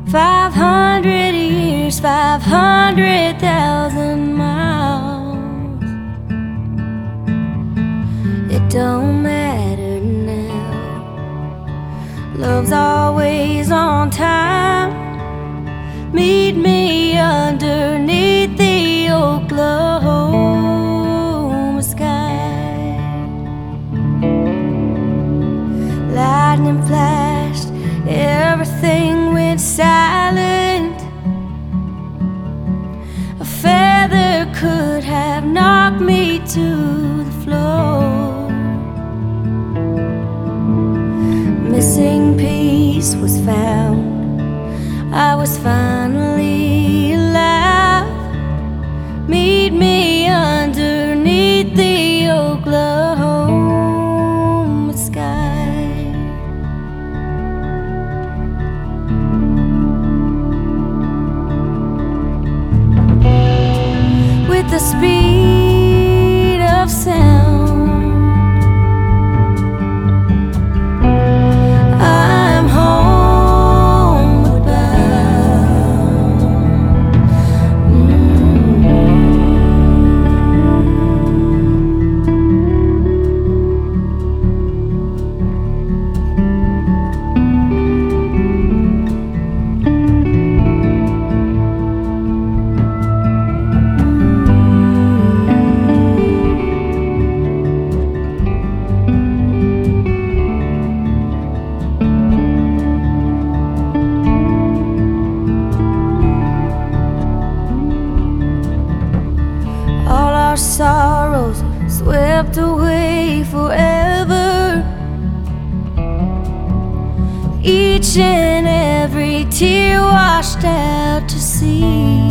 500 years, 500,000 miles. It don't matter now. Love's always on time. Meet me underneath the Oklahoma sky. Lightning flashed, everything went silent. A feather could have knocked me to the floor. Missing piece was found. I was finally alive. Meet me underneath the Oklahoma sky. With the speed of sound, I'm homeward bound. All our sorrows swept away forever. Each and every tear washed out to sea.